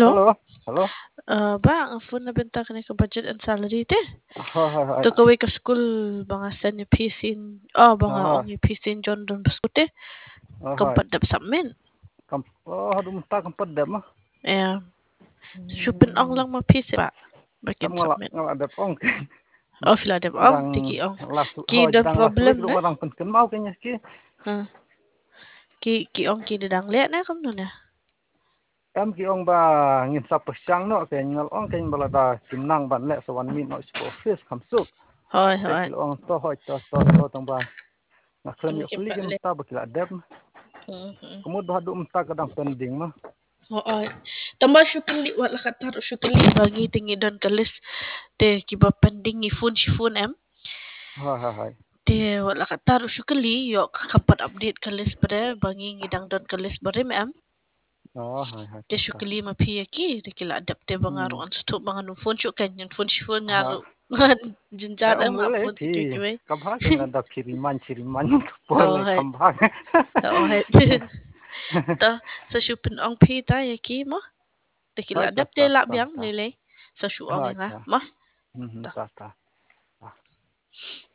Hello. Halo, halo. Bang, phone na benta ka ni ka budget and salary te. Hoi, hoi, To hoi. kaway ka school, banga sen ni pisin. Oh, banga Hoi, ong ni pisin John Don Bosco te. hoi, hoi. Kampat dap samin. Aduh, mentah kempet dah mah. Eh, supin ong lang mapisi ba? Kam Bakin ngalak samin. ngalak dep ong. Oh, fila dap ong, Dang tiki ong. Ki hoi the dang last week problem na. orang penken mau kayaknya ki. Huh. Ki ong ki dedang liat na kam nun ya. Em ki ong ba ngin sa pesyang no kay ngal ong kay balada timnang ban le sawan min no isko office kam suk. Hoi, Kay hoi. kilo ong to hoi to tong ba. Ngaklen yo Tamikin kali pa kan le. ta bakila dep. Kumud ba du mentah kadang pending mah. Oo. Tama syukali wala ka taro syukali bagi tingi don kalis te kiba pending ni phone em. Hoi, hoi, hoi. Te wala ka taro syukali yo kapat update kalis pada bangi ngidang don kalis bare em. Oh, hoi, hoi, Te ta. syukali mapiya ki te kila adapte bangaro an sto bangan no phone syuk kan yan phone ngaro. Ha. Jinjar Om em lele phone ki tidur kiwe. kabha ke na da kiriman pole Oh hai. kambha. Oh hai. Ta sa syupin ong pi ta ya ki mo. Te kila Hai ta adapte ta la ta biang ta. lele. Sa syuk ong Hai nga ta. mo. Ta. Ta ta. Ta.